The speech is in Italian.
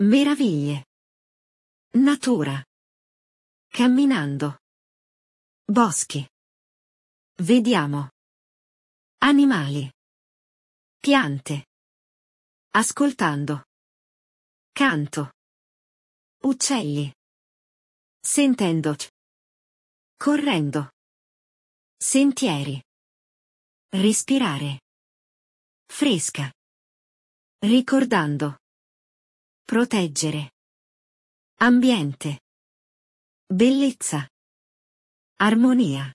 Meraviglie. Natura. Camminando. Boschi. Vediamo. Animali. Piante. Ascoltando. Canto. Uccelli. Sentendo. Correndo. Sentieri. Respirare. Fresca. Ricordando. Proteggere. Ambiente. Bellezza. Armonia.